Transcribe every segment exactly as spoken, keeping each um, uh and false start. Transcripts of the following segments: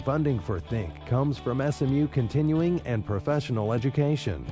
Funding for Think comes from S M U Continuing and Professional Education.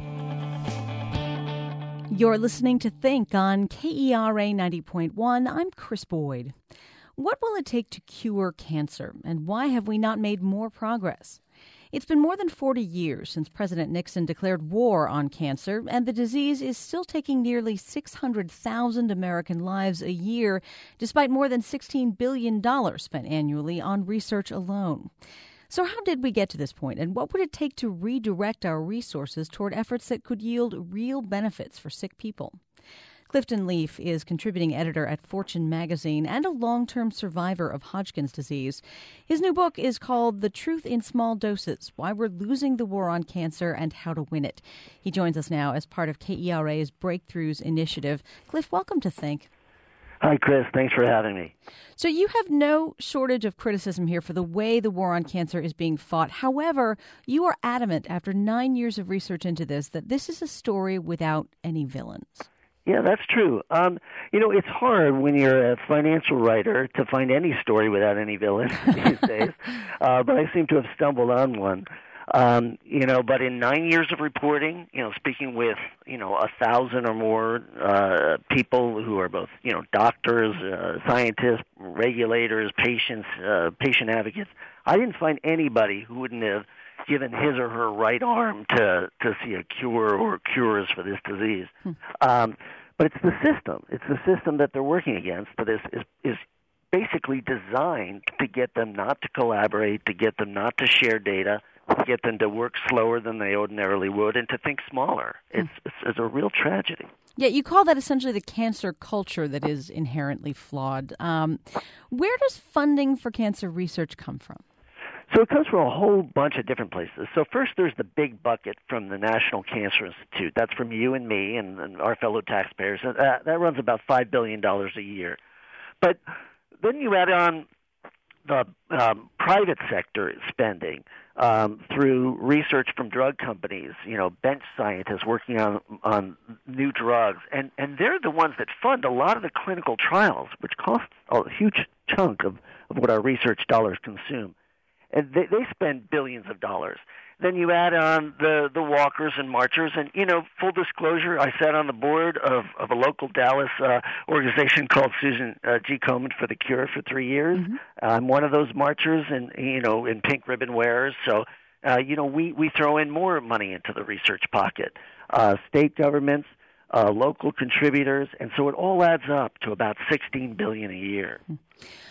You're listening to Think on K E R A ninety point one. I'm Chris Boyd. What will it take to cure cancer, and why have we not made more progress? It's been more than forty years since President Nixon declared war on cancer, and the disease is still taking nearly six hundred thousand American lives a year, despite more than sixteen billion dollars spent annually on research alone. So how did we get to this point, and what would it take to redirect our resources toward efforts that could yield real benefits for sick people? Clifton Leaf is contributing editor at Fortune magazine and a long-term survivor of Hodgkin's disease. His new book is called The Truth in Small Doses: Why We're Losing the War on Cancer and How to Win It. He joins us now as part of K E R A's Breakthroughs Initiative. Cliff, welcome to Think. Hi, Chris. Thanks for having me. So you have no shortage of criticism here for the way the war on cancer is being fought. However, you are adamant after nine years of research into this that this is a story without any villains. Yeah, that's true. Um, you know, it's hard when you're a financial writer to find any story without any villain these days, uh, but I seem to have stumbled on one. Um, you know, but in nine years of reporting, you know, speaking with, you know, a thousand or more uh, people who are both, you know, doctors, uh, scientists, regulators, patients, uh, patient advocates, I didn't find anybody who wouldn't have given his or her right arm to, to see a cure or cures for this disease. Hmm. Um, but it's the system. It's the system that they're working against that is, is, is basically designed to get them not to collaborate, to get them not to share data, to get them to work slower than they ordinarily would, and to think smaller. It's, hmm. it's, it's a real tragedy. Yeah, you call that essentially the cancer culture that is inherently flawed. Um, where does funding for cancer research come from? So it comes from a whole bunch of different places. So first there's the big bucket from the National Cancer Institute. That's from you and me and, and our fellow taxpayers. And that, that runs about five billion dollars a year. But then you add on the um, private sector spending um, through research from drug companies, you know, bench scientists working on on new drugs. And, and they're the ones that fund a lot of the clinical trials, which cost a huge chunk of, of what our research dollars consume. And they, they spend billions of dollars. Then you add on the, the walkers and marchers. And, you know, full disclosure, I sat on the board of, of a local Dallas uh, organization called Susan uh, G. Komen for the Cure for three years. Mm-hmm. I'm one of those marchers and, you know, in pink ribbon wearers. So, uh, you know, we, we throw in more money into the research pocket. Uh, state governments, uh, local contributors. And so it all adds up to about sixteen billion dollars a year. Mm-hmm.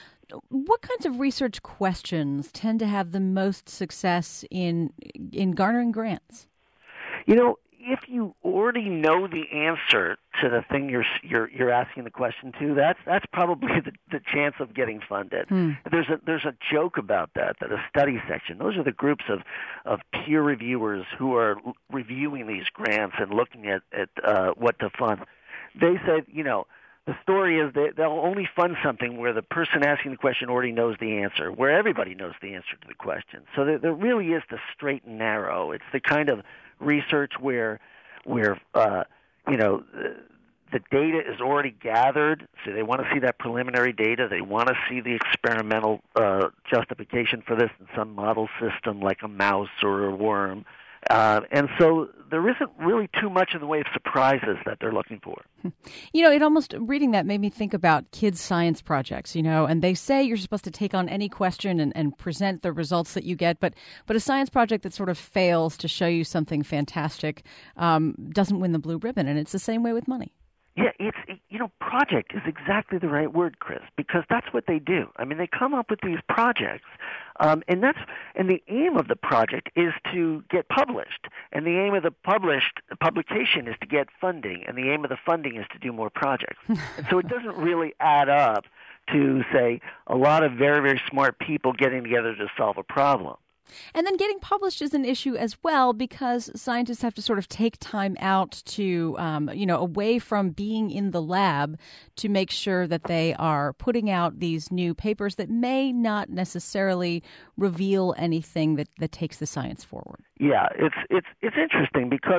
What kinds of research questions tend to have the most success in in garnering grants? You know, if you already know the answer to the thing you're you're you're asking the question to, that's that's probably the, the chance of getting funded. Hmm. There's a there's a joke about that. That a study section. Those are the groups of of peer reviewers who are reviewing these grants and looking at at uh, what to fund. They said, you know, the story is that they'll only fund something where the person asking the question already knows the answer, where everybody knows the answer to the question. So there, there really is the straight and narrow. It's the kind of research where, where uh, you know, the, the data is already gathered, so they want to see that preliminary data. They want to see the experimental uh, justification for this in some model system like a mouse or a worm. Uh, and so there isn't really too much in the way of surprises that they're looking for. You know, it almost, reading that made me think about kids' science projects, you know, and they say you're supposed to take on any question and, and present the results that you get, but but a science project that sort of fails to show you something fantastic um, doesn't win the blue ribbon, and it's the same way with money. Yeah, it's, you know, project is exactly the right word, Chris, because that's what they do. I mean, they come up with these projects, um, and that's and the aim of the project is to get published, and the aim of the published publication is to get funding, and the aim of the funding is to do more projects. And so it doesn't really add up to, say, a lot of very, very smart people getting together to solve a problem. And then getting published is an issue as well, because scientists have to sort of take time out to, um, you know, away from being in the lab to make sure that they are putting out these new papers that may not necessarily reveal anything that, that takes the science forward. Yeah, it's it's it's interesting because,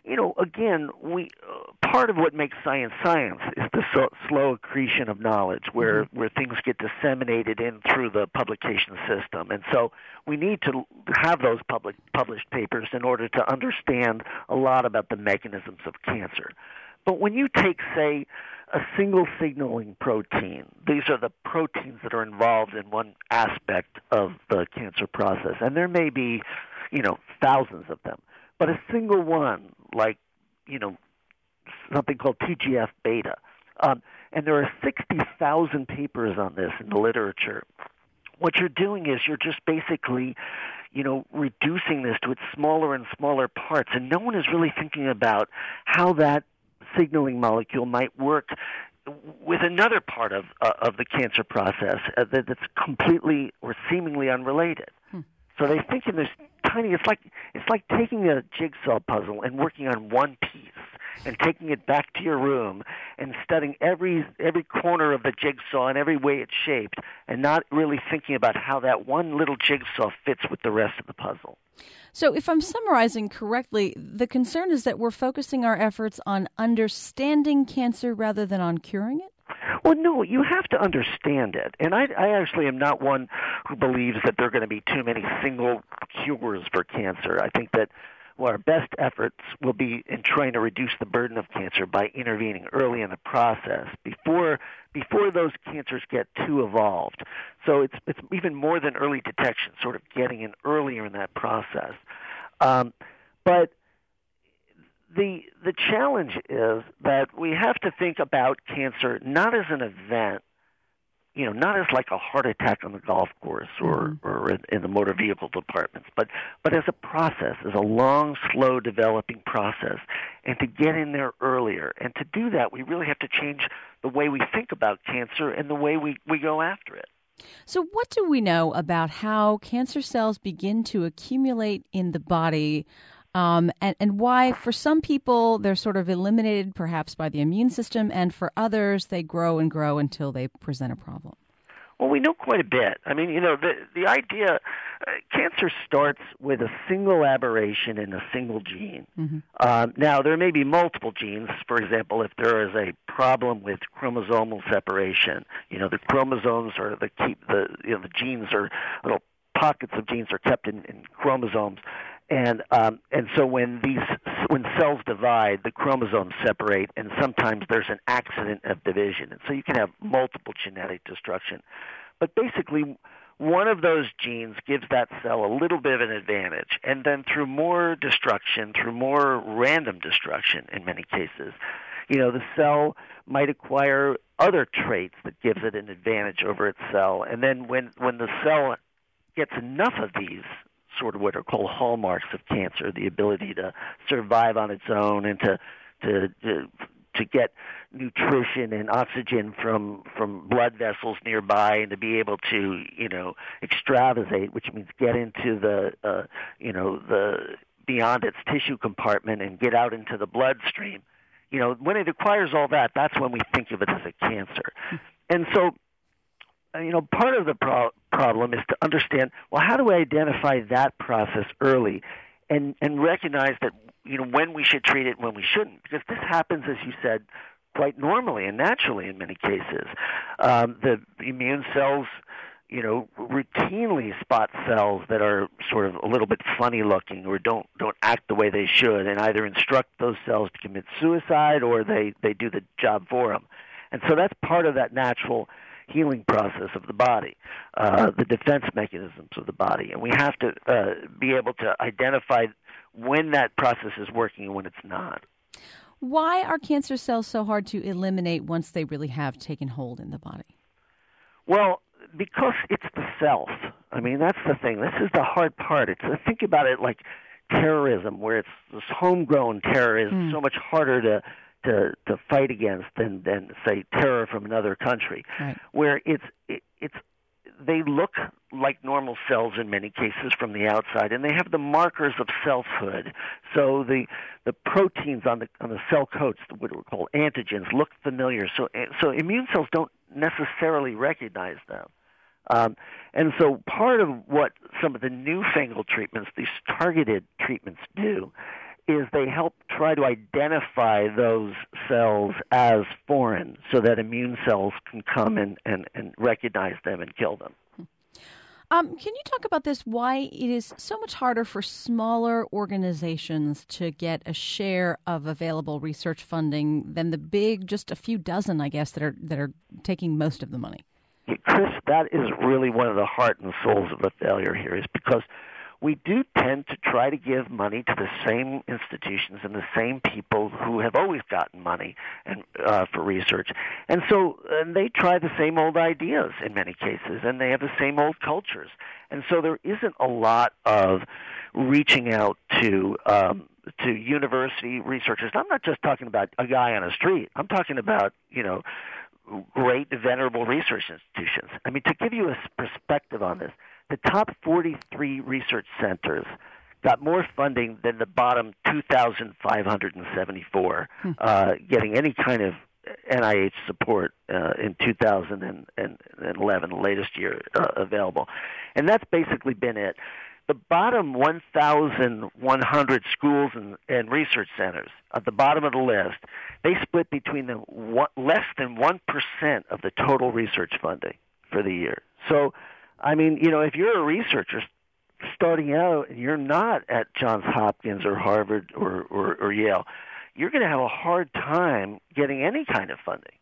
you know, again, we uh, part of what makes science science is the so, slow accretion of knowledge, where mm-hmm. where things get disseminated in through the publication system, and so we need to have those public published papers in order to understand a lot about the mechanisms of cancer. But when you take, say, a single signaling protein, these are the proteins that are involved in one aspect of the cancer process, and there may be, you know, thousands of them. But a single one, like, you know, something called T G F beta, um, and there are sixty thousand papers on this in the literature. What you're doing is you're just basically, you know, reducing this to its smaller and smaller parts, and no one is really thinking about how that signaling molecule might work with another part of uh, of the cancer process uh, that, that's completely or seemingly unrelated. Hmm. So they think in this tiny. It's like it's like taking a jigsaw puzzle and working on one piece and taking it back to your room and studying every every corner of the jigsaw and every way it's shaped, and not really thinking about how that one little jigsaw fits with the rest of the puzzle. So if I'm summarizing correctly, the concern is that we're focusing our efforts on understanding cancer rather than on curing it? Well, no, you have to understand it. And I, I actually am not one who believes that there are going to be too many single cures for cancer. I think that well, our best efforts will be in trying to reduce the burden of cancer by intervening early in the process before before those cancers get too evolved. So it's it's even more than early detection, sort of getting in earlier in that process. Um, but the the challenge is that we have to think about cancer not as an event, you know, not as like a heart attack on the golf course or, mm-hmm. or in, in the motor vehicle departments, but, but as a process, as a long, slow developing process, and to get in there earlier. And to do that, we really have to change the way we think about cancer and the way we, we go after it. So what do we know about how cancer cells begin to accumulate in the body? Um, and, and why, for some people, they're sort of eliminated perhaps by the immune system, and for others, they grow and grow until they present a problem? Well, we know quite a bit. I mean, you know, the, the idea, uh, cancer starts with a single aberration in a single gene. Mm-hmm. Um, now, there may be multiple genes. For example, if there is a problem with chromosomal separation, you know, the chromosomes are the keep the you know the genes are little pockets of genes are kept in, in chromosomes. And um, and so when these when cells divide, the chromosomes separate, and sometimes there's an accident of division, and so you can have multiple genetic destruction. But basically, one of those genes gives that cell a little bit of an advantage, and then through more destruction, through more random destruction, in many cases, you know, the cell might acquire other traits that gives it an advantage over its cell, and then when when the cell gets enough of these sort of what are called hallmarks of cancer, the ability to survive on its own and to to to, to get nutrition and oxygen from from blood vessels nearby, and to be able to, you know, extravasate, which means get into the uh, you know the beyond its tissue compartment and get out into the bloodstream. You know, when it acquires all that, that's when we think of it as a cancer. And so, you know, part of the pro- problem is to understand, well, how do we identify that process early and, and recognize that, you know, when we should treat it and when we shouldn't? Because this happens, as you said, quite normally and naturally in many cases. Um, the immune cells, you know, routinely spot cells that are sort of a little bit funny looking or don't don't act the way they should, and either instruct those cells to commit suicide or they, they do the job for them. And so that's part of that natural healing process of the body, uh, the defense mechanisms of the body. And we have to uh, be able to identify when that process is working and when it's not. Why are cancer cells so hard to eliminate once they really have taken hold in the body? Well, because it's the self. I mean, that's the thing. This is the hard part. It's uh, think about it like terrorism, where it's this homegrown terror is mm. so much harder to to to fight against than than say terror from another country, right. Where it's it, it's they look like normal cells in many cases from the outside, and they have the markers of selfhood. So the the proteins on the on the cell coats, what we call antigens, look familiar. So so immune cells don't necessarily recognize them. Um, and so part of what some of the newfangled treatments, these targeted treatments, do is they help try to identify those cells as foreign so that immune cells can come and, and, and recognize them and kill them. Um, can you talk about this, why it is so much harder for smaller organizations to get a share of available research funding than the big, just a few dozen, I guess, that are that are taking most of the money? Chris, that is really one of the heart and souls of the failure here, is because we do tend to try to give money to the same institutions and the same people who have always gotten money and uh, for research. And so and they try the same old ideas in many cases, and they have the same old cultures. And so there isn't a lot of reaching out to um, to university researchers. I'm not just talking about a guy on a street. I'm talking about, you know, great, venerable research institutions. I mean, to give you a perspective on this, the top forty-three research centers got more funding than the bottom two thousand five hundred seventy-four, hmm. uh, getting any kind of N I H support uh, in two thousand eleven, the latest year uh, available. And that's basically been it. The bottom one thousand one hundred schools and, and research centers, at the bottom of the list, they split between the one, less than one percent of the total research funding for the year. So, I mean, you know, if you're a researcher starting out and you're not at Johns Hopkins or Harvard or, or, or Yale, you're going to have a hard time getting any kind of funding.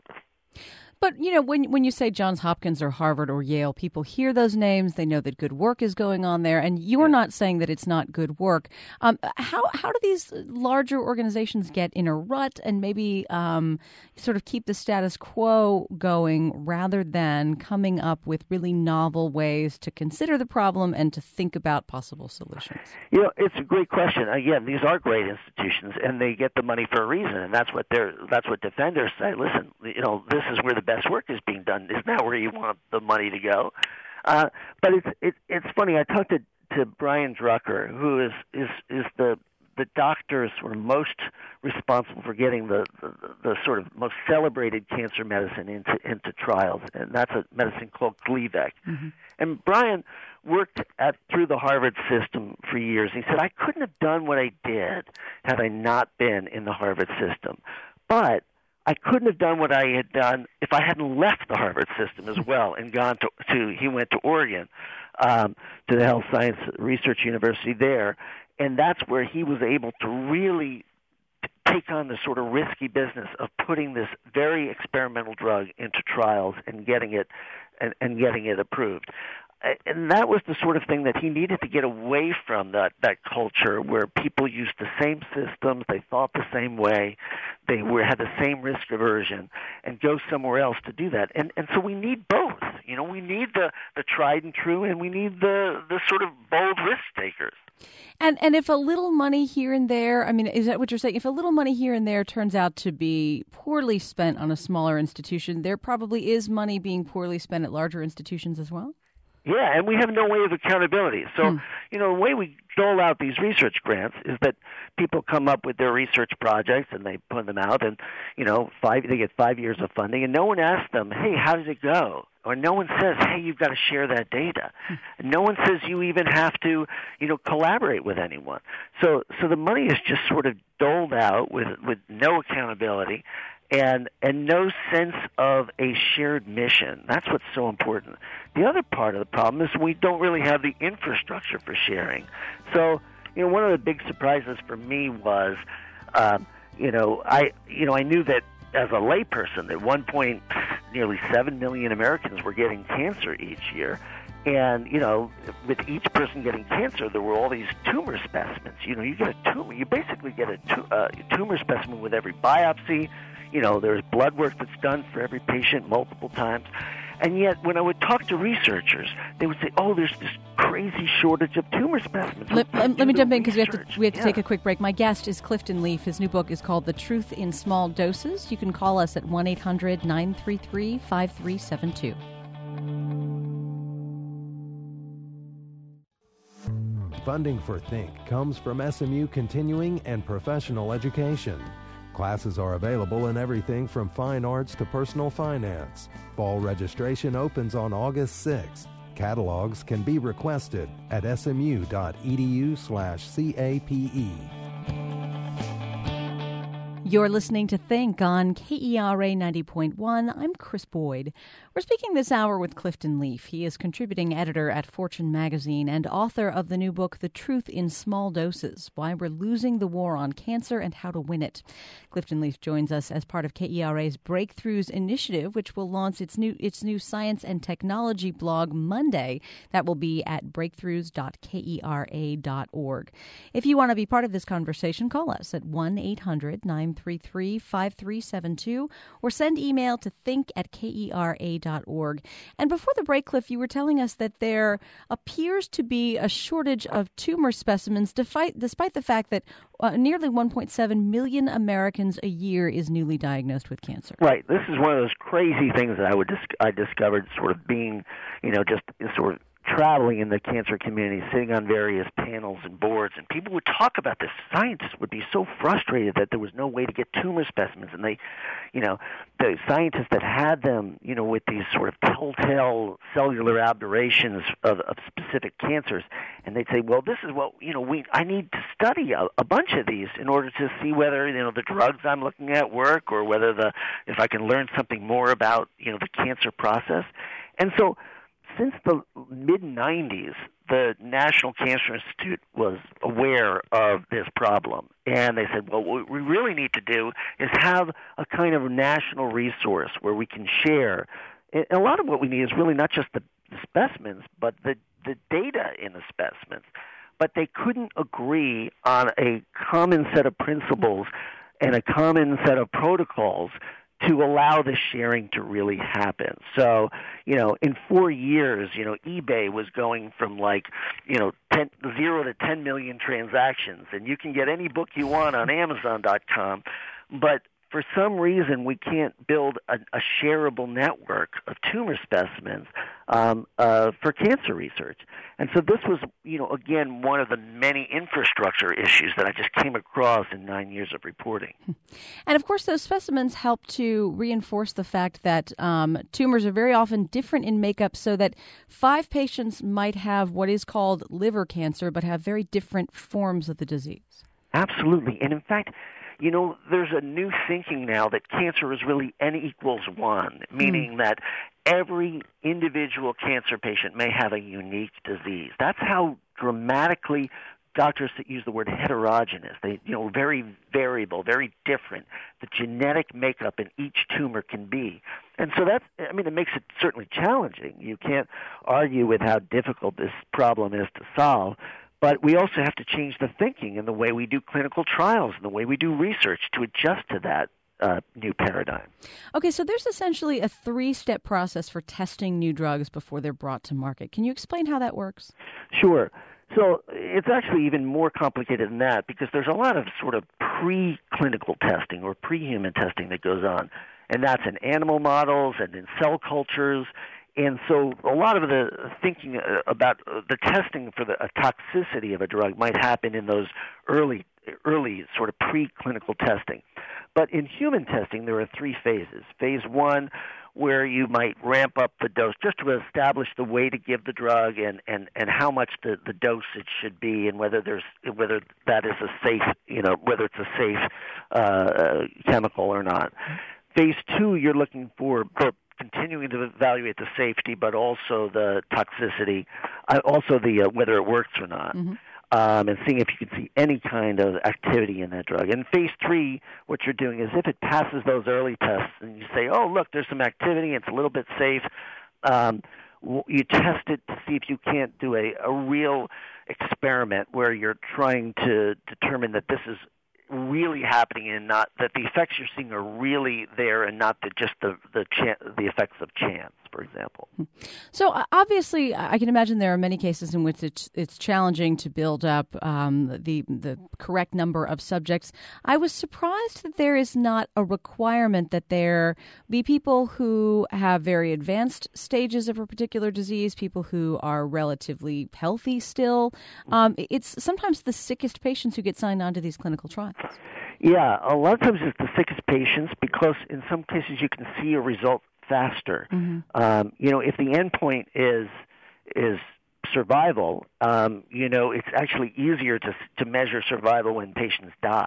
But, you know, when when you say Johns Hopkins or Harvard or Yale, people hear those names. They know that good work is going on there. And you're yeah. not saying that it's not good work. Um, how how do these larger organizations get in a rut and maybe um, sort of keep the status quo going rather than coming up with really novel ways to consider the problem and to think about possible solutions? You know, it's a great question. Again, these are great institutions, and they get the money for a reason. And that's what they're that's what defenders say. Listen, you know, this is where the best work is being done. Isn't that where you want the money to go? Uh, but it's it, it's funny. I talked to, to Brian Drucker, who is is is the the doctors who are most responsible for getting the, the, the sort of most celebrated cancer medicine into into trials, and that's a medicine called Gleevec. Mm-hmm. And Brian worked at through the Harvard system for years. He said, I couldn't have done what I did had I not been in the Harvard system, but I couldn't have done what I had done if I hadn't left the Harvard system as well and gone to, to he went to Oregon, um, to the Health Science Research University there, and that's where he was able to really take on the sort of risky business of putting this very experimental drug into trials and getting it and, and getting it approved. And that was the sort of thing that he needed to get away from, that, that culture where people used the same systems, they thought the same way, they were, had the same risk aversion, and go somewhere else to do that. And and so we need both. You know, we need the, the tried and true, and we need the, the sort of bold risk takers. And and if a little money here and there, I mean, is that what you're saying? If a little money here and there turns out to be poorly spent on a smaller institution, there probably is money being poorly spent at larger institutions as well? Yeah, and we have no way of accountability. So, hmm. you know, the way we dole out these research grants is that people come up with their research projects and they put them out, and, you know, five they get five years of funding, and no one asks them, hey, how did it go? Or no one says, hey, you've got to share that data. Hmm. And no one says you even have to, you know, collaborate with anyone. So, so the money is just sort of doled out with with no accountability. And and no sense of a shared mission. That's what's so important. The other part of the problem is we don't really have the infrastructure for sharing. So, you know, one of the big surprises for me was, um, you know, I you know I knew that as a layperson, at one point, nearly seven million Americans were getting cancer each year. And, you know, with each person getting cancer, there were all these tumor specimens. You know, you get a tumor. You basically get a tu- uh, tumor specimen with every biopsy. You know, there's blood work that's done for every patient multiple times. And yet, when I would talk to researchers, they would say, oh, there's this crazy shortage of tumor specimens. Let, let, let me jump in because we have to, we have to yeah. take a quick break. My guest is Clifton Leaf. His new book is called The Truth in Small Doses. You can call us at one eight hundred nine three three five three seven two. Funding for Think comes from S M U Continuing and Professional Education. Classes are available in everything from fine arts to personal finance. Fall registration opens on August sixth. Catalogs can be requested at smu.edu slash CAPE. You're listening to Think on K E R A ninety point one. I'm Chris Boyd. We're speaking this hour with Clifton Leaf. He is contributing editor at Fortune magazine and author of the new book, The Truth in Small Doses, Why We're Losing the War on Cancer and How to Win It. Clifton Leaf joins us as part of K E R A's Breakthroughs Initiative, which will launch its new its new science and technology blog Monday. That will be at breakthroughs dot kera dot org. If you want to be part of this conversation, call us at one eight hundred nine three three five three seven two or send email to think at kera dot org. And before the break, Cliff, you were telling us that there appears to be a shortage of tumor specimens despite, despite the fact that uh, nearly one point seven million Americans a year is newly diagnosed with cancer. Right. This is one of those crazy things that I would dis- I discovered sort of being, you know, just sort of traveling in the cancer community, sitting on various panels and boards, and people would talk about this. Scientists would be so frustrated that there was no way to get tumor specimens, and they, you know, the scientists that had them, you know, with these sort of telltale cellular aberrations of, of specific cancers, and they'd say, well, this is what, you know, we I need to study a, a bunch of these in order to see whether, you know, the drugs I'm looking at work, or whether the if I can learn something more about, you know, the cancer process. And so since the mid nineties, the National Cancer Institute was aware of this problem. And they said, well, what we really need to do is have a kind of national resource where we can share. And a lot of what we need is really not just the specimens, but the, the data in the specimens. But they couldn't agree on a common set of principles and a common set of protocols to allow the sharing to really happen. So, you know, in four years, you know, eBay was going from like, you know, ten, zero to ten million transactions, and you can get any book you want on Amazon dot com, but for some reason we can't build a, a shareable network of tumor specimens um, uh, for cancer research. And so this was, you know, again, one of the many infrastructure issues that I just came across in nine years of reporting. And of course, those specimens help to reinforce the fact that um, tumors are very often different in makeup, so that five patients might have what is called liver cancer, but have very different forms of the disease. Absolutely. And in fact, you know, there's a new thinking now that cancer is really N equals one, meaning mm. that every individual cancer patient may have a unique disease. That's how dramatically doctors that use the word heterogeneous, they, you know, very variable, very different, the genetic makeup in each tumor can be. And so that's, I mean, it makes it certainly challenging. You can't argue with how difficult this problem is to solve. But we also have to change the thinking and the way we do clinical trials and the way we do research to adjust to that uh, new paradigm. Okay, so there's essentially a three-step process for testing new drugs before they're brought to market. Can you explain how that works? Sure. So it's actually even more complicated than that, because there's a lot of sort of pre-clinical testing or pre-human testing that goes on, and that's in animal models and in cell cultures. And so a lot of the thinking about the testing for the toxicity of a drug might happen in those early, early sort of preclinical testing. But in human testing, there are three phases. Phase one, where you might ramp up the dose just to establish the way to give the drug and, and, and how much the, the dosage should be, and whether there's whether that is a safe, you know, whether it's a safe uh, chemical or not. Phase two, you're looking for, for continuing to evaluate the safety, but also the toxicity, uh, also the uh, whether it works or not, mm-hmm. um, and seeing if you can see any kind of activity in that drug. In phase three, what you're doing is if it passes those early tests, and you say, oh, look, there's some activity, it's a little bit safe, um, you test it to see if you can't do a, a real experiment where you're trying to determine that this is really happening and not that the effects you're seeing are really there and not the, just the the, chan- the effects of chance, for example. So uh, obviously, I can imagine there are many cases in which it's it's challenging to build up um, the the correct number of subjects. I was surprised that there is not a requirement that there be people who have very advanced stages of a particular disease, people who are relatively healthy still. Um, it's sometimes the sickest patients who get signed on to these clinical trials. Yeah, a lot of times it's the sickest patients, because in some cases you can see a result faster. Mm-hmm. Um, you know, if the endpoint is is survival, um, you know, it's actually easier to to measure survival when patients die.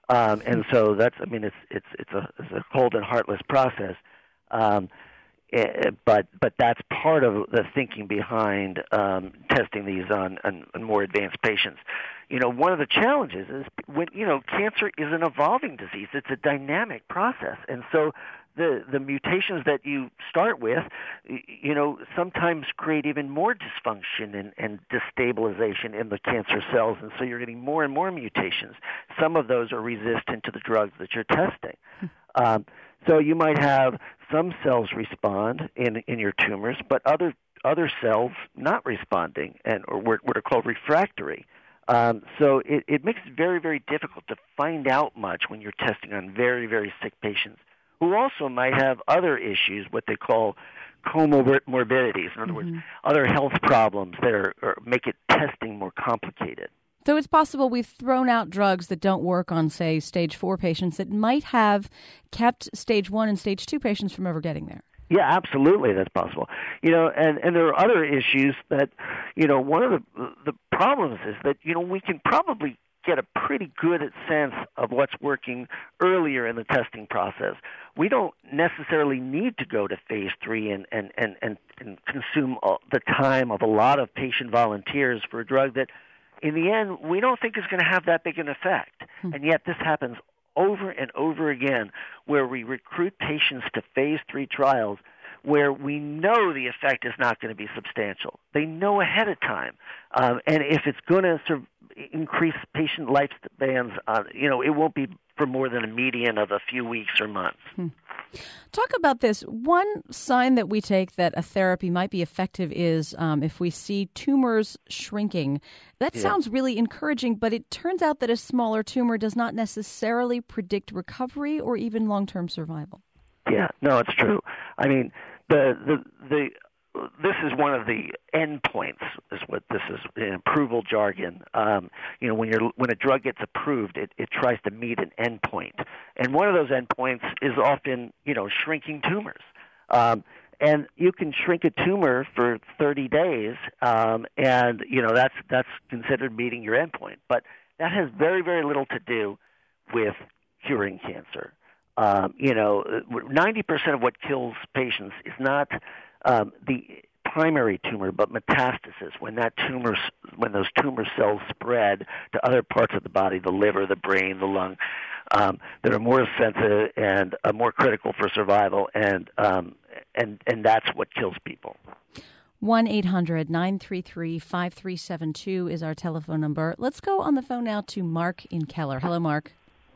Um, and so that's, I mean, it's it's it's a it's a cold and heartless process. Um, it, but but that's part of the thinking behind um, testing these on, on, on more advanced patients. You know, one of the challenges is when, you know, cancer is an evolving disease. It's a dynamic process. And so the the mutations that you start with, you know, sometimes create even more dysfunction and, and destabilization in the cancer cells, and so you're getting more and more mutations. Some of those are resistant to the drugs that you're testing. Um, so you might have some cells respond in in your tumors, but other other cells not responding, and or what are called refractory. Um, so it, it makes it very, very difficult to find out much when you're testing on very, very sick patients who also might have other issues, what they call comorbidities. In other mm-hmm. words, other health problems that are, are make it testing more complicated. So it's possible we've thrown out drugs that don't work on, say, stage four patients that might have kept stage one and stage two patients from ever getting there. Yeah, absolutely, that's possible. You know, and, and there are other issues that, you know, one of the the problems is that, you know, we can probably get a pretty good sense of what's working earlier in the testing process. We don't necessarily need to go to phase three and, and, and, and, and consume the time of a lot of patient volunteers for a drug that, in the end, we don't think is going to have that big an effect. Hmm. And yet this happens over and over again, where we recruit patients to phase three trials where we know the effect is not going to be substantial. They know ahead of time. Um, and if it's going to sort of increase patient lifespans, uh, you know, it won't be for more than a median of a few weeks or months. Hmm. Talk about this. One sign that we take that a therapy might be effective is um, if we see tumors shrinking. That yeah. sounds really encouraging, but it turns out that a smaller tumor does not necessarily predict recovery or even long-term survival. Yeah, no, it's true. I mean, the the the this is one of the endpoints, is what this is in approval jargon. Um, you know, when you're when a drug gets approved, it, it tries to meet an endpoint, and one of those endpoints is often, you know, shrinking tumors. Um, and you can shrink a tumor for thirty days, um, and you know that's that's considered meeting your endpoint. But that has very very little to do with curing cancer. Um, you know, ninety percent of what kills patients is not um, the primary tumor, but metastasis. When that tumor, when those tumor cells spread to other parts of the body, the liver, the brain, the lung, um, that are more sensitive and uh, more critical for survival, and um, and and that's what kills people. one eight hundred nine three three five three seven two is our telephone number. Let's go on the phone now to Mark in Keller. Hello, Mark.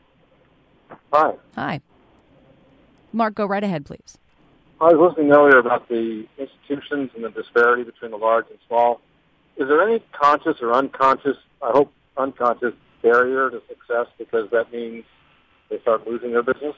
Hi. Hi. Mark, go right ahead, please. I was listening earlier about the institutions and the disparity between the large and small. Is there any conscious or unconscious, I hope unconscious, barrier to success because that means they start losing their business?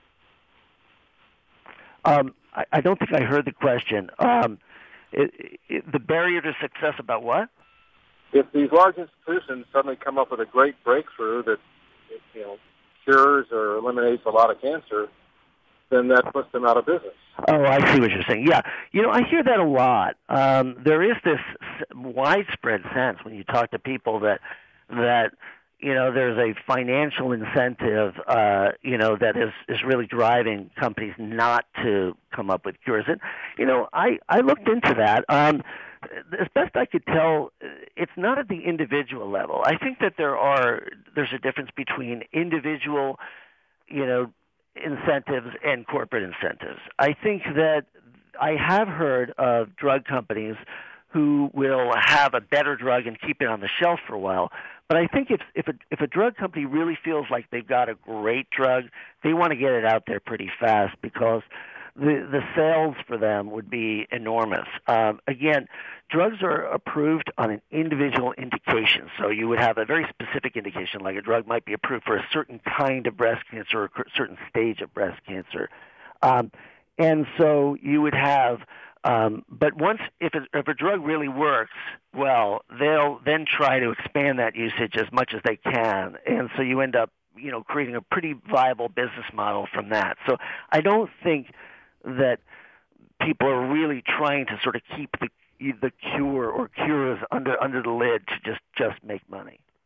Um, I, I don't think I heard the question. Um, it, it, the barrier to success about what? If these large institutions suddenly come up with a great breakthrough that, you know, cures or eliminates a lot of cancer, then that puts them out of business. Oh, I see what you're saying. Yeah. You know, I hear that a lot. Um, there is this widespread sense when you talk to people that, that you know, there's a financial incentive, uh, you know, that is, is really driving companies not to come up with cures. And, you know, I, I looked into that. Um, as best I could tell, it's not at the individual level. I think that there are, there's a difference between individual, you know, incentives and corporate incentives. I think that I have heard of drug companies who will have a better drug and keep it on the shelf for a while. But I think if if a, if a drug company really feels like they've got a great drug, they want to get it out there pretty fast because the the sales for them would be enormous. Um, again, drugs are approved on an individual indication. So you would have a very specific indication, like a drug might be approved for a certain kind of breast cancer or a certain stage of breast cancer. Um, and so you would have, um, but once, if, it, if a drug really works well, they'll then try to expand that usage as much as they can. And so you end up, you know, creating a pretty viable business model from that. So I don't think that people are really trying to sort of keep the the cure or cures under under the lid to just, just make money.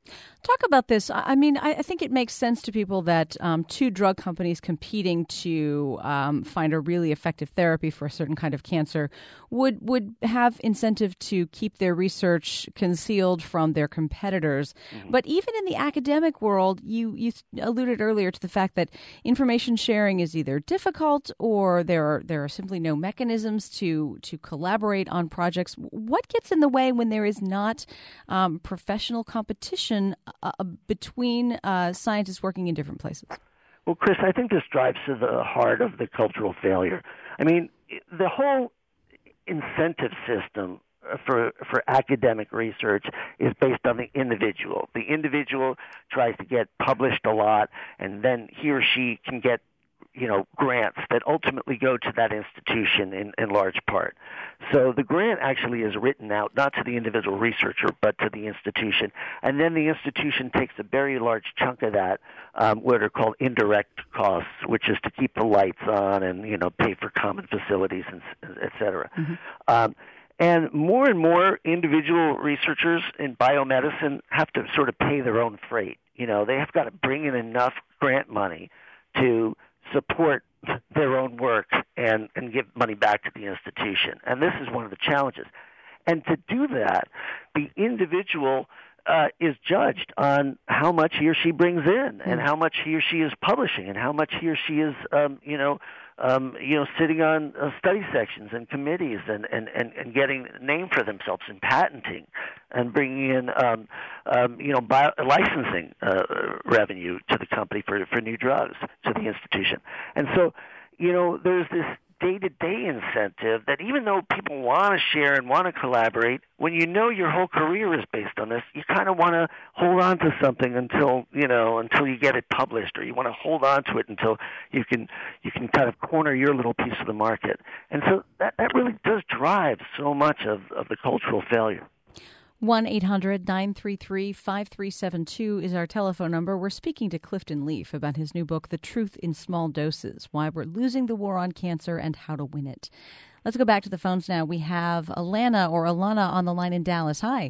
Talk about this. I mean, I think it makes sense to people that um, two drug companies competing to um, find a really effective therapy for a certain kind of cancer would would have incentive to keep their research concealed from their competitors. Mm-hmm. But even in the academic world, you, you alluded earlier to the fact that information sharing is either difficult or there are there are simply no mechanisms to to collaborate on projects. What gets in the way when there is not um, professional competition Uh, between uh, scientists working in different places? Well, Chris, I think this drives to the heart of the cultural failure. I mean, the whole incentive system for for academic research is based on the individual. The individual tries to get published a lot, and then he or she can get you know, grants that ultimately go to that institution in, in large part. So the grant actually is written out not to the individual researcher, but to the institution. And then the institution takes a very large chunk of that, um, what are called indirect costs, which is to keep the lights on and, you know, pay for common facilities, and et cetera. Mm-hmm. Um, and more and more individual researchers in biomedicine have to sort of pay their own freight. You know, they have got to bring in enough grant money to support their own work and, and give money back to the institution. And this is one of the challenges. And to do that, the individual uh, is judged on how much he or she brings in and how much he or she is publishing and how much he or she is, um, you know, um, you know, sitting on uh, study sections and committees and, and, and, and getting a name for themselves and patenting and bringing in, um, um, you know, bio- licensing uh, revenue to the company for, for new drugs to the institution. And so, you know, there's this day-to-day incentive that even though people want to share and want to collaborate, when you know your whole career is based on this, you kind of want to hold on to something until, you know, until you get it published, or you want to hold on to it until you can you can kind of corner your little piece of the market. And so that, that really does drive so much of, of the cultural failure. one eight hundred nine three three five three seven two is our telephone number. We're speaking to Clifton Leaf about his new book, The Truth in Small Doses, Why We're Losing the War on Cancer and How to Win It. Let's go back to the phones now. We have Alana or Alana on the line in Dallas. Hi.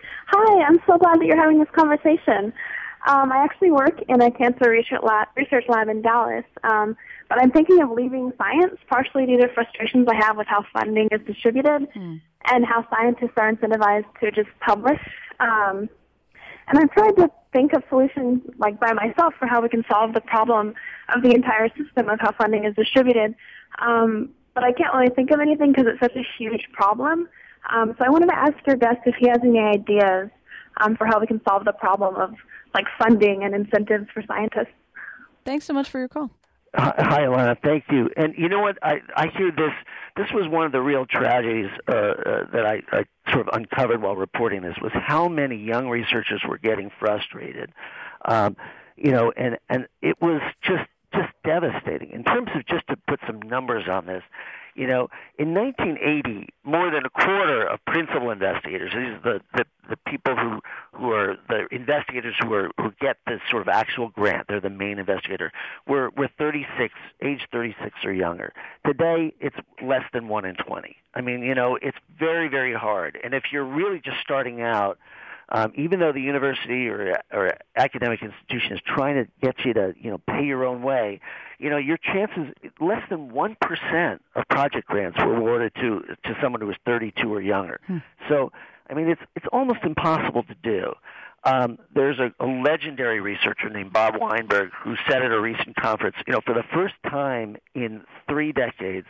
Hi, I'm so glad that you're having this conversation. Um, I actually work in a cancer research lab, research lab in Dallas, um, but I'm thinking of leaving science, partially due to frustrations I have with how funding is distributed mm. and how scientists are incentivized to just publish. Um, and I've tried to think of solutions, like by myself, for how we can solve the problem of the entire system of how funding is distributed. Um, but I can't really think of anything because it's such a huge problem. Um, so I wanted to ask your guest if he has any ideas um, for how we can solve the problem of like funding and incentives for scientists. Thanks so much for your call. Hi, hi, Alana. Thank you. And you know what? I, I hear this. This was one of the real tragedies uh, uh, that I, I sort of uncovered while reporting this, was how many young researchers were getting frustrated. Um, you know, and, and it was just just devastating. In terms of, just to put some numbers on this, you know, in nineteen eighty, more than a quarter of principal investigators, these are the, the, the people who, who are the investigators who are who get this sort of actual grant, they're the main investigator, were, were thirty-six, age thirty-six or younger. Today, it's less than one in twenty. I mean, you know, it's very, very hard. And if you're really just starting out, Um, even though the university or, or academic institution is trying to get you to, you know, pay your own way, you know, your chances, less than one percent of project grants were awarded to to someone who was thirty-two or younger. Hmm. So, I mean, it's it's almost impossible to do. Um, there's a, a legendary researcher named Bob Weinberg who said at a recent conference, you know, for the first time in three decades,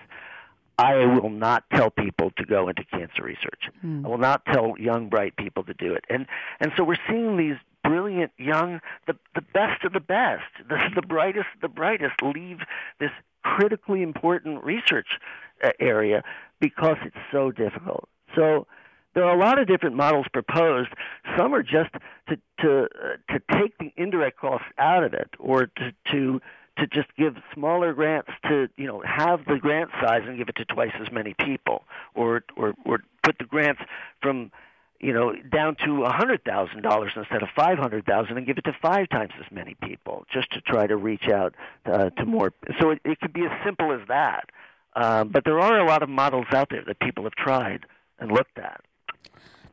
I will not tell people to go into cancer research. Hmm. I will not tell young, bright people to do it. And and so we're seeing these brilliant, young, the the best of the best, the, the brightest of the brightest leave this critically important research uh, area because it's so difficult. So there are a lot of different models proposed. Some are just to to uh, to take the indirect costs out of it, or to to to just give smaller grants, to, you know, have the grant size and give it to twice as many people, or or, or put the grants from, you know, down to one hundred thousand dollars instead of five hundred thousand dollars and give it to five times as many people, just to try to reach out uh, to more. So it, it could be as simple as that. Um, but there are a lot of models out there that people have tried and looked at.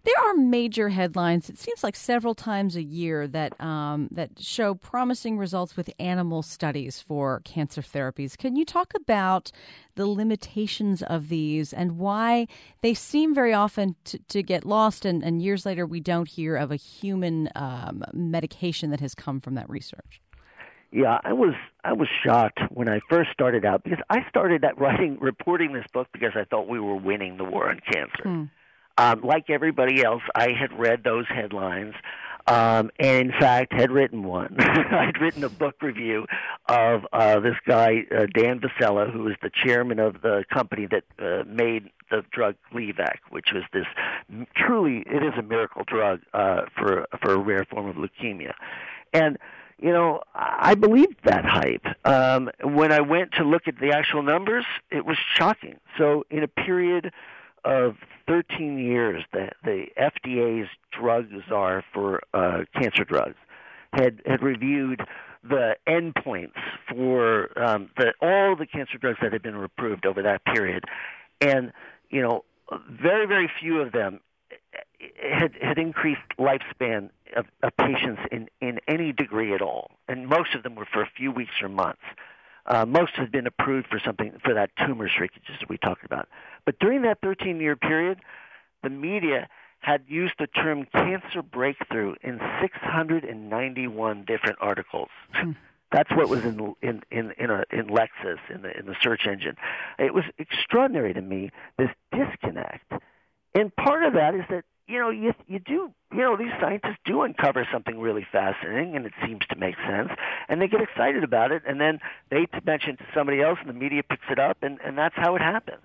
There are major headlines, it seems like several times a year, that um, that show promising results with animal studies for cancer therapies. Can you talk about the limitations of these and why they seem very often to, to get lost, and, and years later we don't hear of a human um, medication that has come from that research? Yeah, I was I was shocked when I first started out, because I started at writing, reporting this book because I thought we were winning the war on cancer. Hmm. Um, like everybody else, I had read those headlines, um, and in fact had written one. I'd written a book review of uh, this guy, uh, Dan Vasella, who was the chairman of the company that uh, made the drug Gleevec, which was this truly, it is a miracle drug uh, for for a rare form of leukemia. And you know, I believed that hype. Um, when I went to look at the actual numbers, it was shocking. So in a period of thirteen years, the, the F D A's drug czar for uh, cancer drugs had, had reviewed the endpoints for um, the, all the cancer drugs that had been approved over that period. And, you know, very, very few of them had, had increased lifespan of, of patients in, in any degree at all. And most of them were for a few weeks or months. Uh, most had been approved for something, for that tumor shrinkage that we talked about. But during that thirteen-year period, the media had used the term cancer breakthrough in six hundred ninety-one different articles. Hmm. That's what was in in in in, a, in Lexis, in the in the search engine. It was extraordinary to me, this disconnect. And part of that is that, you know, you you do, you know, these scientists do uncover something really fascinating, and it seems to make sense, and they get excited about it, and then they mention it to somebody else, and the media picks it up, and, and that's how it happens.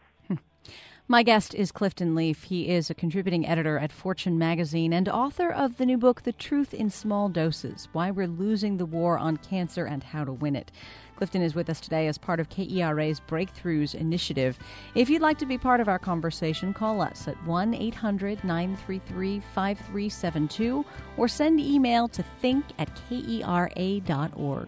My guest is Clifton Leaf. He is a contributing editor at Fortune magazine and author of the new book, The Truth in Small Doses, Why We're Losing the War on Cancer and How to Win It. Clifton is with us today as part of K E R A's Breakthroughs Initiative. If you'd like to be part of our conversation, call us at one eight hundred nine three three five three seven two or send email to think at kera dot org.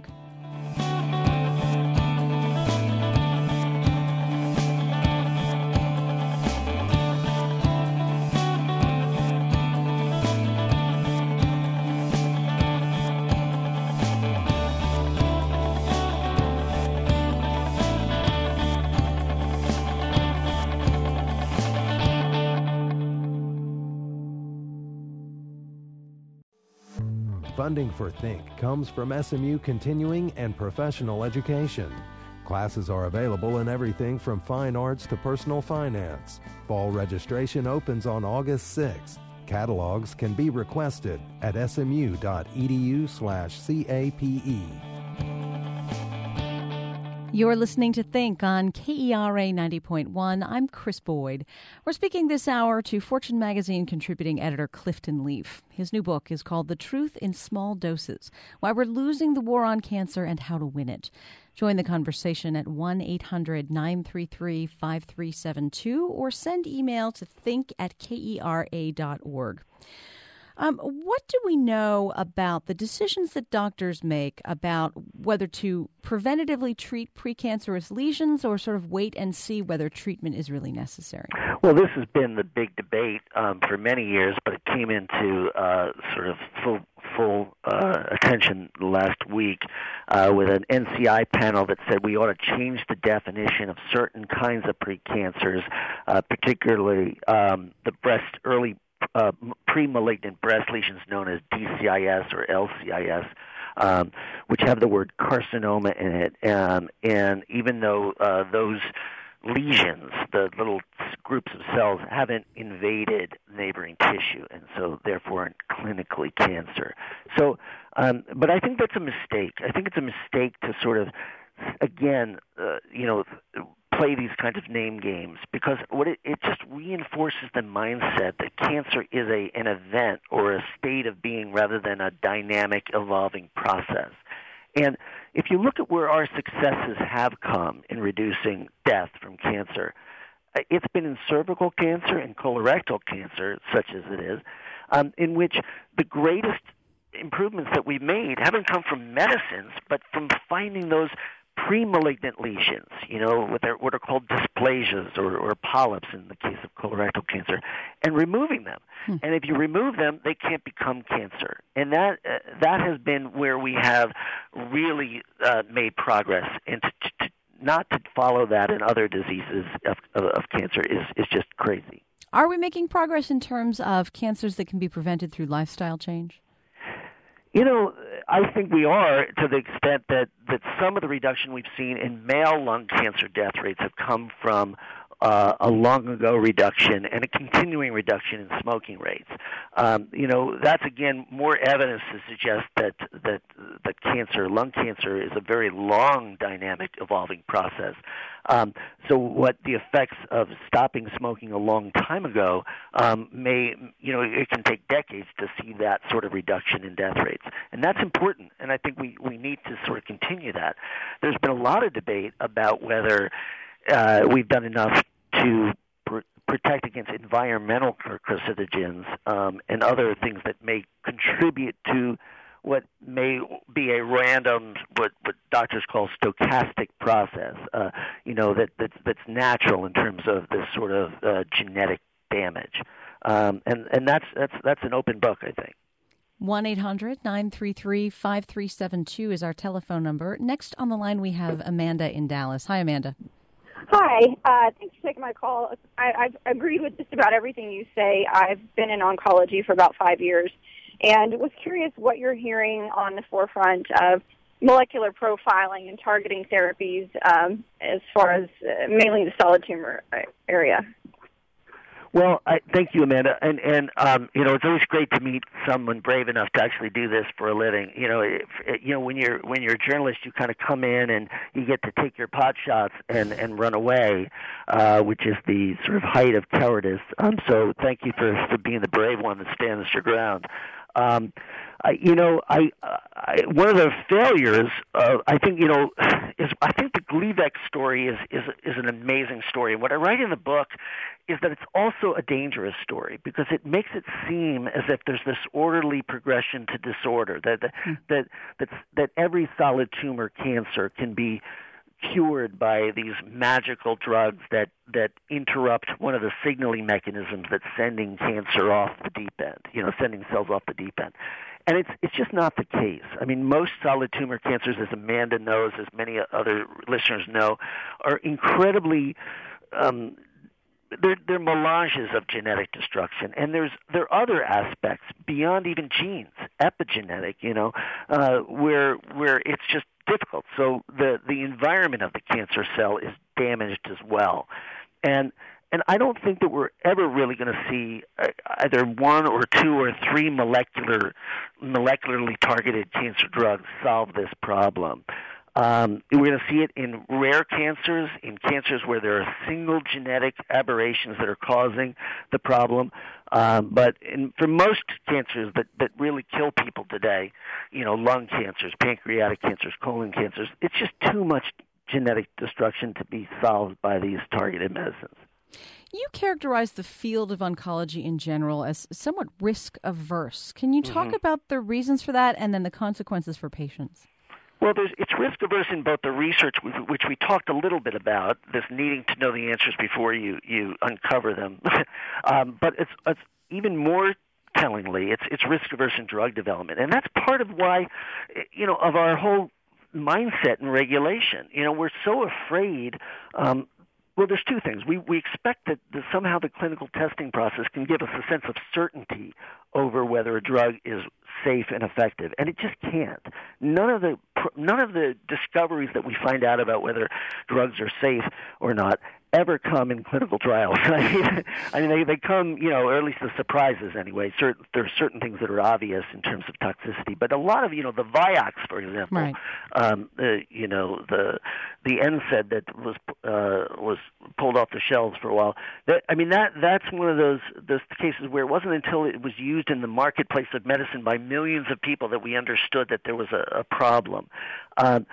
Funding for Think comes from S M U Continuing and Professional Education. Classes are available in everything from fine arts to personal finance. Fall registration opens on August sixth. Catalogs can be requested at smu.edu slash CAPE. You're listening to Think on K E R A ninety point one. I'm Chris Boyd. We're speaking this hour to Fortune magazine contributing editor Clifton Leaf. His new book is called The Truth in Small Doses, Why We're Losing the War on Cancer and How to Win It. Join the conversation at one eight hundred nine three three five three seven two or send email to think at kera dot org. Um, what do we know about the decisions that doctors make about whether to preventatively treat precancerous lesions or sort of wait and see whether treatment is really necessary? Well, this has been the big debate um, for many years, but it came into uh, sort of full full uh, attention last week uh, with an N C I panel that said we ought to change the definition of certain kinds of precancers, uh, particularly um, the breast early Uh, pre-malignant breast lesions known as D C I S or L C I S, um, which have the word carcinoma in it. Um, and even though uh, those lesions, the little groups of cells, haven't invaded neighboring tissue, and so therefore aren't clinically cancer. So, um, but I think that's a mistake. I think it's a mistake to sort of, again, uh, you know, play these kinds of name games, because what it, it just reinforces the mindset that cancer is a an event or a state of being rather than a dynamic, evolving process. And if you look at where our successes have come in reducing death from cancer, it's been in cervical cancer and colorectal cancer, such as it is, um, in which the greatest improvements that we've made haven't come from medicines, but from finding those pre-malignant lesions, you know, what are, what are called dysplasias or, or polyps in the case of colorectal cancer, and removing them. Hmm. And if you remove them, they can't become cancer. And that uh, that has been where we have really uh, made progress. And to, to, not to follow that in other diseases of, of, of cancer is, is just crazy. Are we making progress in terms of cancers that can be prevented through lifestyle change? You know, I think we are, to the extent that, that some of the reduction we've seen in male lung cancer death rates have come from uh, a long ago reduction and a continuing reduction in smoking rates. Um, you know, that's, again, more evidence to suggest that, that, that cancer, lung cancer, is a very long, dynamic, evolving process. Um, so what the effects of stopping smoking a long time ago um, may, you know, it can take decades to see that sort of reduction in death rates. And that's important, and I think we, we need to sort of continue that. There's been a lot of debate about whether uh, we've done enough to pr- protect against environmental carcinogens um, and other things that may contribute to what may be a random, what, what doctors call stochastic process, uh, you know, that, that's, that's natural in terms of this sort of uh, genetic damage. Um, and and that's, that's, that's an open book, I think. one eight hundred nine three three five three seven two is our telephone number. Next on the line, we have Amanda in Dallas. Hi, Amanda. Hi. Uh, thanks for taking my call. I, I've agreed with just about everything you say. I've been in oncology for about five years. And was curious what you're hearing on the forefront of molecular profiling and targeting therapies um, as far as uh, mainly the solid tumor area. Well, I, thank you, Amanda. And, and um, you know, it's always great to meet someone brave enough to actually do this for a living. You know, if, you know, when you're when you're a journalist, you kind of come in and you get to take your pot shots and, and run away, uh, which is the sort of height of cowardice. Um, so thank you for, for being the brave one that stands your ground. Um, I, you know, I, I one of the failures, uh, I think, you know, is I think the Gleevec story is, is is an amazing story. And what I write in the book is that it's also a dangerous story because it makes it seem as if there's this orderly progression to disorder, that that mm. that, that that every solid tumor cancer can be cured by these magical drugs that, that interrupt one of the signaling mechanisms that's sending cancer off the deep end, you know, sending cells off the deep end. And it's it's just not the case. I mean, most solid tumor cancers, as Amanda knows, as many other listeners know, are incredibly um, they're, they're melanges of genetic destruction. And there's there are other aspects beyond even genes, epigenetic, you know, uh, where where it's just difficult. So the, the environment of the cancer cell is damaged as well. And and I don't think that we're ever really going to see uh, either one or two or three molecular, molecularly targeted cancer drugs solve this problem. Um, we're going to see it in rare cancers, in cancers where there are single genetic aberrations that are causing the problem. Um, but in, for most cancers that, that really kill people today, you know, lung cancers, pancreatic cancers, colon cancers, it's just too much genetic destruction to be solved by these targeted medicines. You characterize the field of oncology in general as somewhat risk-averse. Can you talk mm-hmm. about the reasons for that and then the consequences for patients? Well, there's, it's risk-averse in both the research, which we talked a little bit about, this needing to know the answers before you, you uncover them. um, but it's, it's even more tellingly, it's, it's risk-averse in drug development. And that's part of why, you know, of our whole mindset and regulation. You know, we're so afraid um, Well, there's two things. We we expect that the, somehow the clinical testing process can give us a sense of certainty over whether a drug is safe and effective, and it just can't. None of the none of the discoveries that we find out about whether drugs are safe or not ever come in clinical trials. I mean, I mean they, they come, you know, or at least the surprises anyway. Certain, there are certain things that are obvious in terms of toxicity, but a lot of, you know, the Vioxx, for example, right. um, the, you know, the the N SAID that was uh, was pulled off the shelves for a while. That, I mean, that that's one of those those cases where it wasn't until it was used in the marketplace of medicine by millions of people that we understood that there was a, a problem. Um,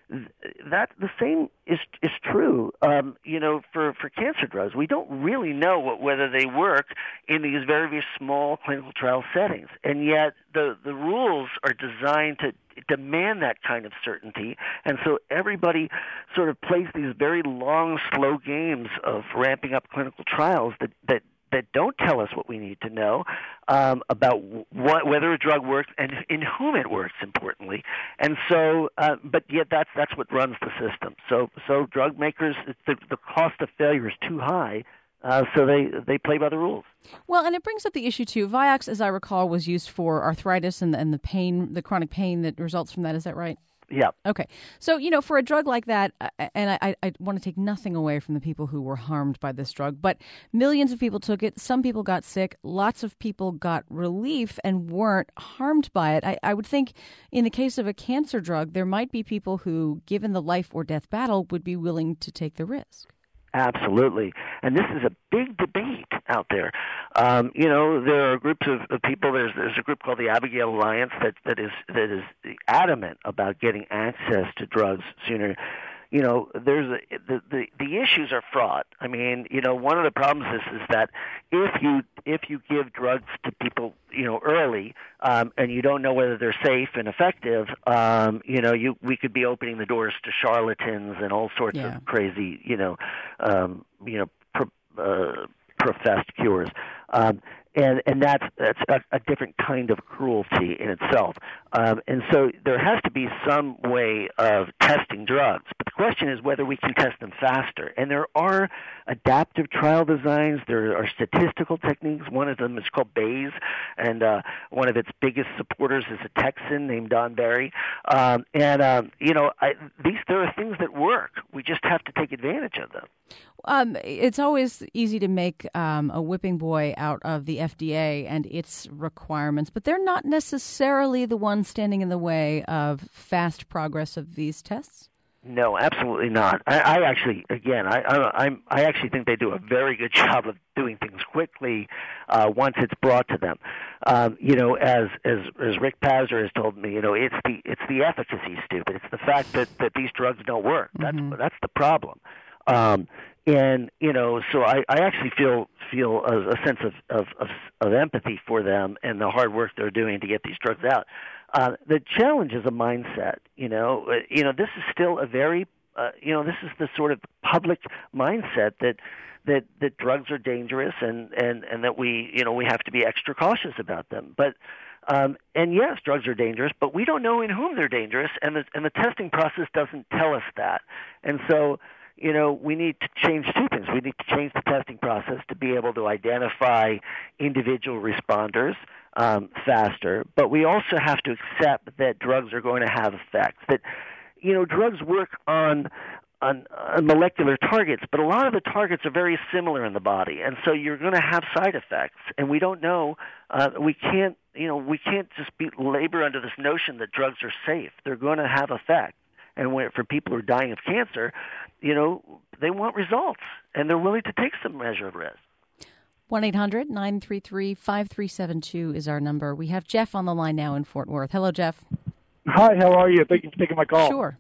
that the same is is true. Um, you know, for, for cancer drugs, we don't really know what, whether they work in these very, very small clinical trial settings, and yet the the rules are designed to demand that kind of certainty, and so everybody sort of plays these very long, slow games of ramping up clinical trials that that. that don't tell us what we need to know um, about what, whether a drug works and in whom it works, importantly. And so, uh, but yet that's that's what runs the system. So, so drug makers, the, the cost of failure is too high, uh, so they they play by the rules. Well, and it brings up the issue too. Vioxx, as I recall, was used for arthritis and and the pain, the chronic pain that results from that. Is that right? Yeah. Okay. So, you know, for a drug like that, and I, I want to take nothing away from the people who were harmed by this drug, but millions of people took it. Some people got sick. Lots of people got relief and weren't harmed by it. I, I would think in the case of a cancer drug, there might be people who, given the life or death battle, would be willing to take the risk. Absolutely. And this is a big debate out there. Um, you know, there are groups of, of people. There's there's a group called the Abigail Alliance that, that is that is adamant about getting access to drugs sooner. You know, there's a, the, the the issues are fraught. I mean, you know, one of the problems is is that if you if you give drugs to people, you know, early, um, and you don't know whether they're safe and effective, um, you know, you we could be opening the doors to charlatans and all sorts yeah. of crazy, you know, um, you know, pro, uh, professed cures. Um, And and that's that's a, a different kind of cruelty in itself. Um, and so there has to be some way of testing drugs. But the question is whether we can test them faster. And there are adaptive trial designs. There are statistical techniques. One of them is called Bayes, and uh, one of its biggest supporters is a Texan named Don Barry. Um, and um, you know, I, these there are things that work. We just have to take advantage of them. Um, it's always easy to make um, a whipping boy out of the F D A and its requirements, but they're not necessarily the ones standing in the way of fast progress of these tests. No, absolutely not. I, I actually, again, I, I, I'm, I actually think they do a very good job of doing things quickly uh, once it's brought to them. Um, you know, as as as Rick Pazzer has told me, you know, it's the it's the efficacy, stupid. It's the fact that, that these drugs don't work. That's mm-hmm. that's the problem. Um, and you know, so I, I actually feel feel a, a sense of, of, of, of empathy for them and the hard work they're doing to get these drugs out. Uh, the challenge is a mindset. You know, uh, you know, this is still a very, uh, you know, this is the sort of public mindset that that that drugs are dangerous and, and, and that we, you know, we have to be extra cautious about them. But um, and yes, drugs are dangerous, but we don't know in whom they're dangerous, and the and the testing process doesn't tell us that. And so, you know, we need to change two things. We need to change the testing process to be able to identify individual responders um, faster, but we also have to accept that drugs are going to have effects. That, you know, drugs work on, on on molecular targets, but a lot of the targets are very similar in the body, and so you're going to have side effects. And we don't know. Uh, we can't, you know, we can't just be labor under this notion that drugs are safe. They're going to have effects. And when, for people who are dying of cancer, you know, they want results, and they're willing to take some measure of risk. one eight hundred nine three three five three seven two is our number. We have Jeff on the line now in Fort Worth. Hello, Jeff. Hi, how are you? Thank you for taking my call. Sure.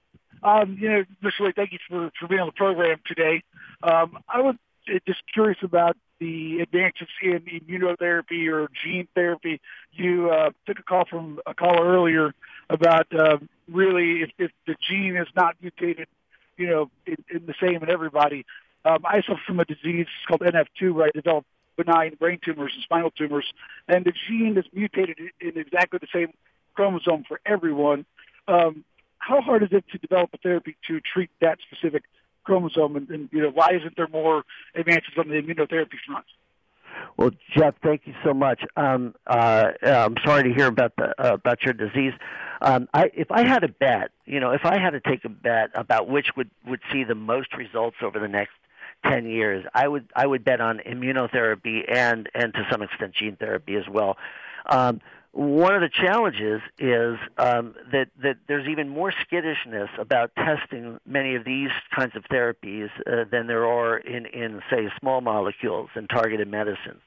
Um, you know, Mister Lee, thank you for, for being on the program today. Um, I was just curious about the advances in immunotherapy or gene therapy. You uh, took a call from a caller earlier about uh, really if, if the gene is not mutated, you know, in, in the same in everybody. Um, I suffer from a disease called N F two where I developed benign brain tumors and spinal tumors, and the gene is mutated in exactly the same chromosome for everyone. Um, how hard is it to develop a therapy to treat that specific chromosome, and, and you know, why isn't there more advances on the immunotherapy front? Well, Jeff, thank you so much. Um, uh, I'm sorry to hear about the uh, about your disease. Um, I, if I had a bet, you know, if I had to take a bet about which would, would see the most results over the next ten years, I would I would bet on immunotherapy and and to some extent gene therapy as well. Um, One of the challenges is um, that, that there's even more skittishness about testing many of these kinds of therapies uh, than there are in, in, say, small molecules and targeted medicines.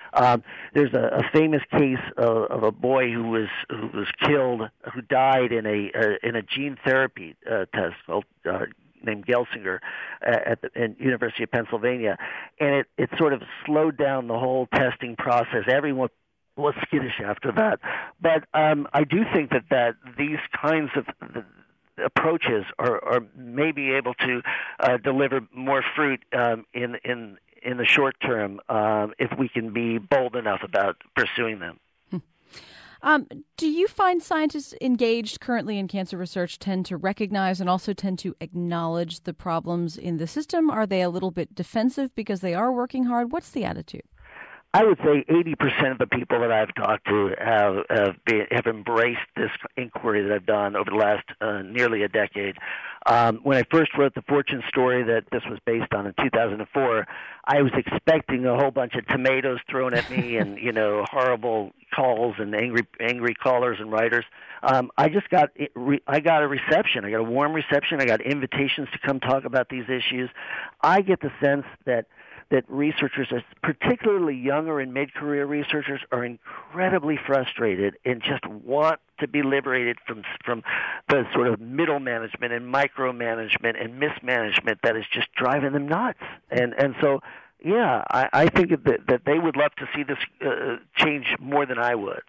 Um, there's a, a famous case of, of a boy who was who was killed, who died in a uh, in a gene therapy uh, test called, uh, named Gelsinger at the in University of Pennsylvania, and it, it sort of slowed down the whole testing process. Everyone was skittish after that, but um, I do think that, that these kinds of the, approaches are, are maybe able to uh, deliver more fruit um, in in in the short term um, if we can be bold enough about pursuing them. Hmm. Um, do you find scientists engaged currently in cancer research tend to recognize and also tend to acknowledge the problems in the system? Are they a little bit defensive because they are working hard? What's the attitude? I would say eighty percent of the people that I've talked to have have, been, have embraced this inquiry that I've done over the last uh, nearly a decade. Um, when I first wrote the Fortune story that this was based on in two thousand four, I was expecting a whole bunch of tomatoes thrown at me and, you know, horrible calls and angry angry callers and writers. Um, I just got I got a reception. I got a warm reception. I got invitations to come talk about these issues. I get the sense that that researchers, particularly younger and mid-career researchers, are incredibly frustrated and just want to be liberated from from the sort of middle management and micromanagement and mismanagement that is just driving them nuts. And and so, yeah, I, I think that, that they would love to see this uh, change more than I would.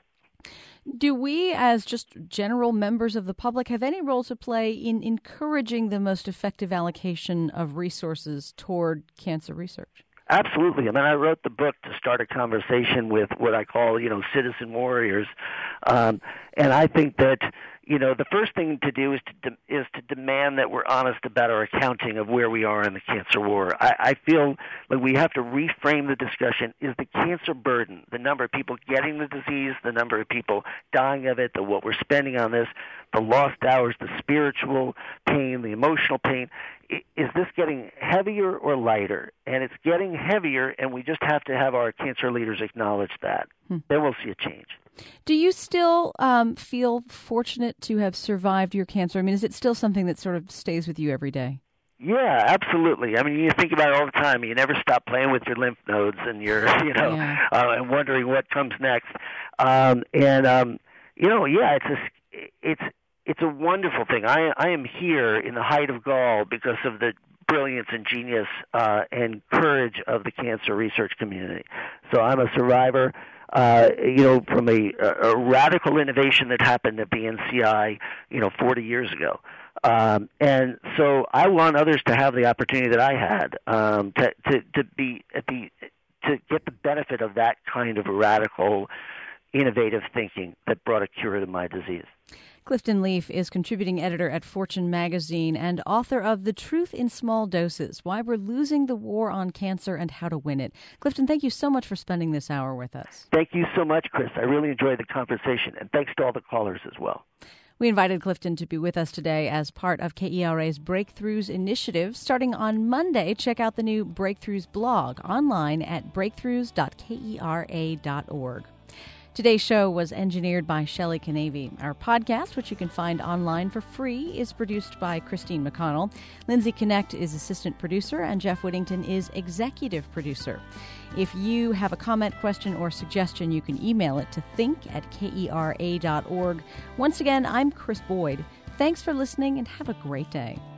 Do we, as just general members of the public, have any role to play in encouraging the most effective allocation of resources toward cancer research? Absolutely. I mean, I wrote the book to start a conversation with what I call, you know, citizen warriors. Um, and I think that, you know, the first thing to do is to de- is to demand that we're honest about our accounting of where we are in the cancer war. I, I feel like we have to reframe the discussion. Is the cancer burden, the number of people getting the disease, the number of people dying of it, the what we're spending on this, the lost hours, the spiritual pain, the emotional pain, is this getting heavier or lighter? And it's getting heavier, and we just have to have our cancer leaders acknowledge that. Hmm. Then we'll see a change. Do you still um, feel fortunate to have survived your cancer? I mean, is it still something that sort of stays with you every day? Yeah, absolutely. I mean, you think about it all the time. You never stop playing with your lymph nodes, and you're, you know, yeah. uh, and wondering what comes next. Um, and um, you know, yeah, it's a, it's it's a wonderful thing. I I am here in the height of gall because of the brilliance and genius uh, and courage of the cancer research community. So I'm a survivor. Uh, you know, from a, a radical innovation that happened at the N C I, you know, forty years ago. Um, and so I want others to have the opportunity that I had, um, to, to, to be at the, to get the benefit of that kind of radical, innovative thinking that brought a cure to my disease. Clifton Leaf is contributing editor at Fortune magazine and author of The Truth in Small Doses, Why We're Losing the War on Cancer and How to Win It. Clifton, thank you so much for spending this hour with us. Thank you so much, Chris. I really enjoyed the conversation, and thanks to all the callers as well. We invited Clifton to be with us today as part of K E R A's Breakthroughs initiative. Starting on Monday, check out the new Breakthroughs blog online at breakthroughs dot kera dot org. Today's show was engineered by Shelley Canavy. Our podcast, which you can find online for free, is produced by Christine McConnell. Lindsay Connect is assistant producer, and Jeff Whittington is executive producer. If you have a comment, question, or suggestion, you can email it to think at kera dot org. Once again, I'm Chris Boyd. Thanks for listening, and have a great day.